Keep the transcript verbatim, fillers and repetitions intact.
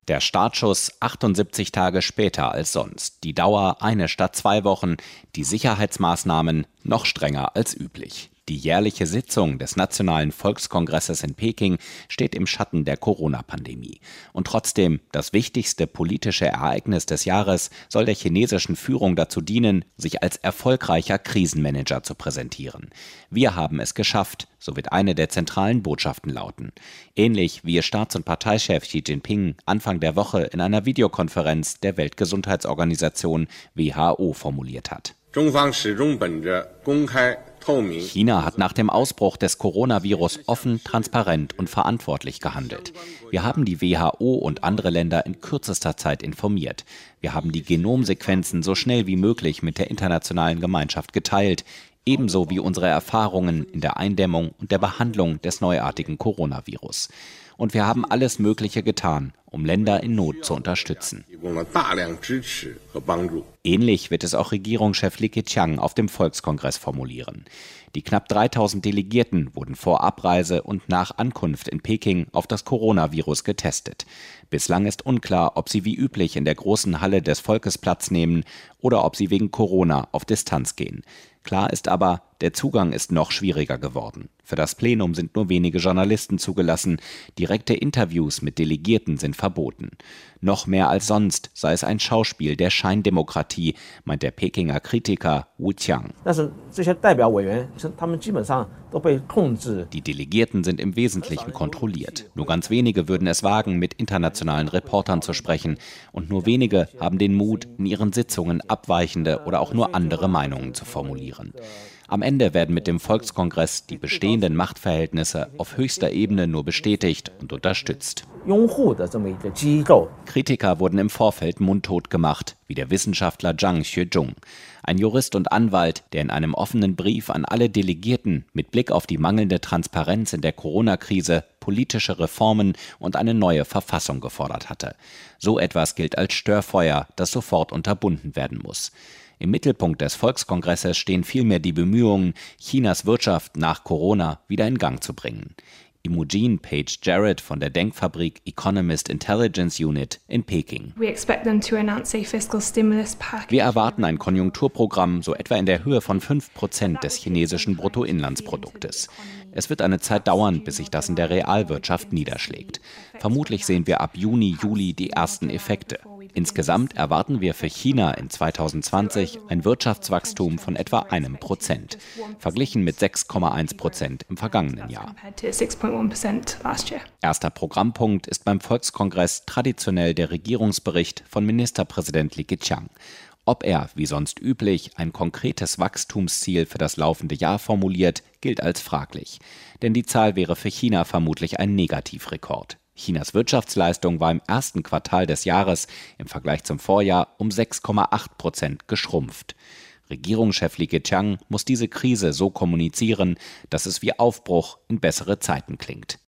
Der Startschuss achtundsiebzig Tage später als sonst. Die Dauer eine statt zwei Wochen. Die Sicherheitsmaßnahmen noch strenger als üblich. Die jährliche Sitzung des Nationalen Volkskongresses in Peking steht im Schatten der Corona-Pandemie. Und trotzdem, das wichtigste politische Ereignis des Jahres soll der chinesischen Führung dazu dienen, sich als erfolgreicher Krisenmanager zu präsentieren. Wir haben es geschafft, so wird eine der zentralen Botschaften lauten. Ähnlich wie ihr Staats- und Parteichef Xi Jinping Anfang der Woche in einer Videokonferenz der Weltgesundheitsorganisation W H O formuliert hat. China hat nach dem Ausbruch des Coronavirus offen, transparent und verantwortlich gehandelt. Wir haben die W H O und andere Länder in kürzester Zeit informiert. Wir haben die Genomsequenzen so schnell wie möglich mit der internationalen Gemeinschaft geteilt, ebenso wie unsere Erfahrungen in der Eindämmung und der Behandlung des neuartigen Coronavirus. Und wir haben alles Mögliche getan, um Länder in Not zu unterstützen. Ähnlich wird es auch Regierungschef Li Keqiang auf dem Volkskongress formulieren. Die knapp dreitausend Delegierten wurden vor Abreise und nach Ankunft in Peking auf das Coronavirus getestet. Bislang ist unklar, ob sie wie üblich in der großen Halle des Volkes Platz nehmen oder ob sie wegen Corona auf Distanz gehen. Klar ist aber, der Zugang ist noch schwieriger geworden. Für das Plenum sind nur wenige Journalisten zugelassen. Direkte Interviews mit Delegierten sind verboten. Noch mehr als sonst sei es ein Schauspiel der Scheindemokratie, meint der Pekinger Kritiker Wu Qiang. Die Delegierten sind im Wesentlichen kontrolliert. Nur ganz wenige würden es wagen, mit internationalen Reportern zu sprechen. Und nur wenige haben den Mut, in ihren Sitzungen abweichende oder auch nur andere Meinungen zu formulieren. Am Ende werden mit dem Volkskongress die bestehenden Machtverhältnisse auf höchster Ebene nur bestätigt und unterstützt. Kritiker wurden im Vorfeld mundtot gemacht, wie der Wissenschaftler Zhang Xuezhong, ein Jurist und Anwalt, der in einem offenen Brief an alle Delegierten mit Blick auf die mangelnde Transparenz in der Corona-Krise politische Reformen und eine neue Verfassung gefordert hatte. So etwas gilt als Störfeuer, das sofort unterbunden werden muss. Im Mittelpunkt des Volkskongresses stehen vielmehr die Bemühungen, Chinas Wirtschaft nach Corona wieder in Gang zu bringen. Imogen Page Jarrett von der Denkfabrik Economist Intelligence Unit in Peking. Wir erwarten ein Konjunkturprogramm, so etwa in der Höhe von fünf Prozent des chinesischen Bruttoinlandsproduktes. Es wird eine Zeit dauern, bis sich das in der Realwirtschaft niederschlägt. Vermutlich sehen wir ab Juni, Juli die ersten Effekte. Insgesamt erwarten wir für China in zweitausendzwanzig ein Wirtschaftswachstum von etwa einem Prozent, verglichen mit sechs Komma eins Prozent im vergangenen Jahr. Erster Programmpunkt ist beim Volkskongress traditionell der Regierungsbericht von Ministerpräsident Li Keqiang. Ob er, wie sonst üblich, ein konkretes Wachstumsziel für das laufende Jahr formuliert, gilt als fraglich. Denn die Zahl wäre für China vermutlich ein Negativrekord. Chinas Wirtschaftsleistung war im ersten Quartal des Jahres im Vergleich zum Vorjahr um sechs Komma acht Prozent geschrumpft. Regierungschef Li Keqiang muss diese Krise so kommunizieren, dass es wie Aufbruch in bessere Zeiten klingt.